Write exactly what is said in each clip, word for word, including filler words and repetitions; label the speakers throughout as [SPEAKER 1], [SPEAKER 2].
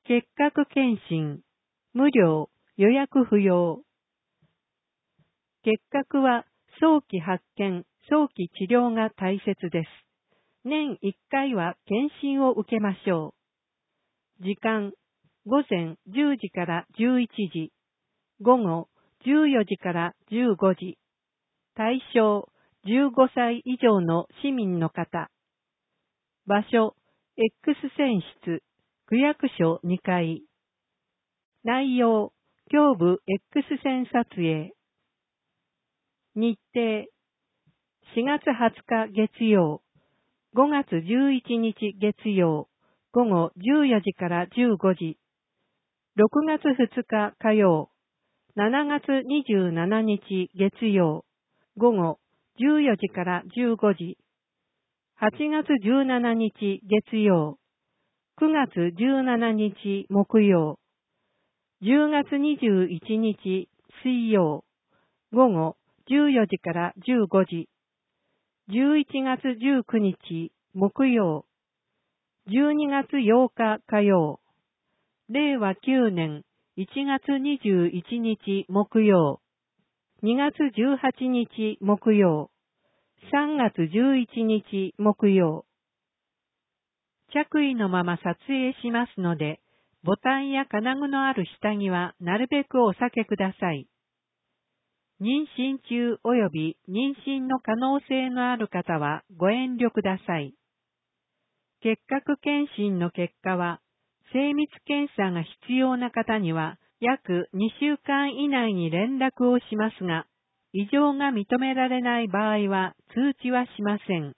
[SPEAKER 1] 結核検診、無料、予約不要。結核は早期発見、早期治療が大切です。年いっかいは検診を受けましょう。時間、午前じゅうじからじゅういちじ、午後じゅうよじからじゅうごじ。対象、じゅうごさい以上の市民の方。場所、X 線室、区役所にかい。内容、胸部 X 線撮影。日程、しがつはつか月曜、ごがつじゅういちにち月曜、午後じゅうよじからじゅうごじ。ろくがつふつか火曜、しちがつにじゅうしちにち月曜、午後じゅうよじからじゅうごじ。はちがつじゅうしちにち月曜、くがつじゅうしちにち木曜、じゅうがつにじゅういちにち水曜、午後じゅうよじからじゅうごじ、じゅういちがつじゅうくにち木曜、じゅうにがつようか火曜、れいわきゅうねんいちがつにじゅういちにち木曜、にがつじゅうはちにち木曜、さんがつじゅういちにち木曜。着衣のまま撮影しますので、ボタンや金具のある下着はなるべくお避けください。妊娠中及び妊娠の可能性のある方はご遠慮ください。結核検診の結果は、精密検査が必要な方には約にしゅうかん以内に連絡をしますが、異常が認められない場合は通知はしません。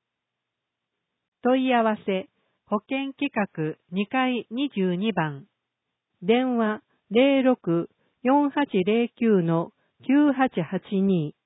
[SPEAKER 1] 問い合わせ、保健企画にかいにじゅうにばん、電話 ゼロろく よんはちゼロきゅう きゅうはちはちに